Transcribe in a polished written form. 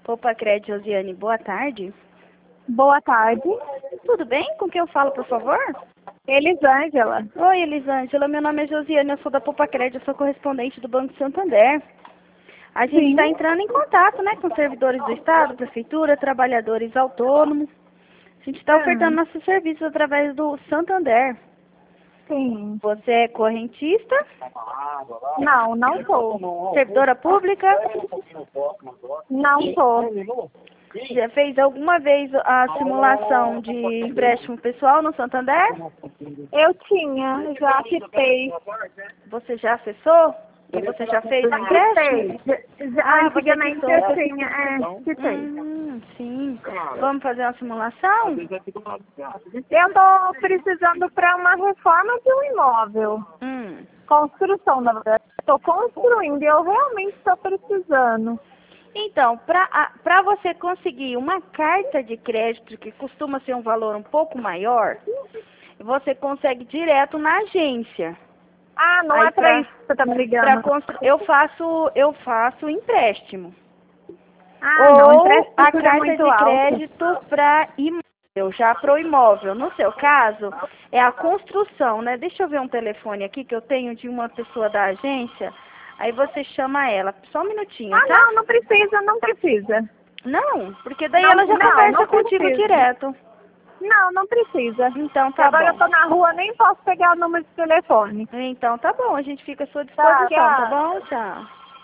Opa, Crédito Josiane, boa tarde. Boa tarde. Tudo bem? Com quem eu falo, por favor? Elisângela. Oi, Elisângela. Meu nome é Josiane, eu sou da Popa Crédito, eu sou correspondente do Banco Santander. A gente está entrando em contato, né, com servidores do Estado, Prefeitura, trabalhadores autônomos. A gente está ofertando nossos serviços através do Santander. Sim. Você é correntista? Não, não sou. Servidora pública? Não sou. Já fez alguma vez a simulação de empréstimo pessoal no Santander? Eu tinha, já citei. Você já acessou? E você já fez o empréstimo? Antigamente você eu tinha, citei. Sim. Vamos fazer uma simulação? Eu tô precisando para uma reforma de um imóvel. Construção, na verdade. Estou construindo e eu realmente estou precisando. Então, para você conseguir uma carta de crédito, que costuma ser um valor um pouco maior, você consegue direto na agência. Ah, não é para isso que você está me ligando. Eu faço empréstimo. Não, Ou empréstimo a é carta muito de alto. crédito para imóvel, já para o imóvel. No seu caso, é a construção, né? Deixa eu ver um telefone aqui que eu tenho de uma pessoa da agência. Aí você chama ela. Só um minutinho, tá? Não precisa, não precisa. Não, porque daí ela já conversa contigo direto. Não precisa. Então tá Agora bom. eu tô na rua, nem posso pegar o número de telefone. Então tá bom, a gente fica à sua disposição, tá bom? Tchau.